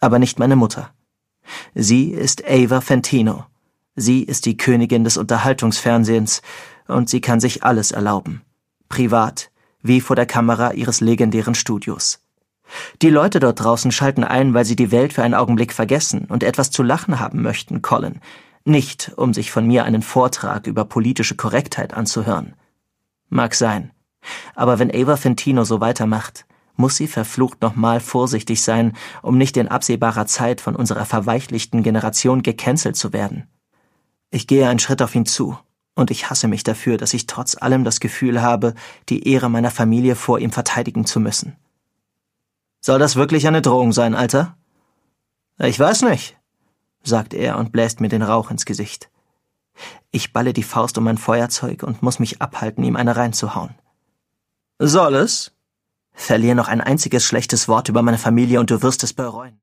aber nicht meine Mutter. Sie ist Ava Fantino. Sie ist die Königin des Unterhaltungsfernsehens und sie kann sich alles erlauben. Privat, wie vor der Kamera ihres legendären Studios. Die Leute dort draußen schalten ein, weil sie die Welt für einen Augenblick vergessen und etwas zu lachen haben möchten, Colin. Nicht, um sich von mir einen Vortrag über politische Korrektheit anzuhören. Mag sein. Aber wenn Ava Fantino so weitermacht, muss sie verflucht nochmal vorsichtig sein, um nicht in absehbarer Zeit von unserer verweichlichten Generation gecancelt zu werden. Ich gehe einen Schritt auf ihn zu, und ich hasse mich dafür, dass ich trotz allem das Gefühl habe, die Ehre meiner Familie vor ihm verteidigen zu müssen. Soll das wirklich eine Drohung sein, Alter? Ich weiß nicht, sagt er und bläst mir den Rauch ins Gesicht. Ich balle die Faust um mein Feuerzeug und muss mich abhalten, ihm eine reinzuhauen. Soll es? Verlier noch ein einziges schlechtes Wort über meine Familie und du wirst es bereuen.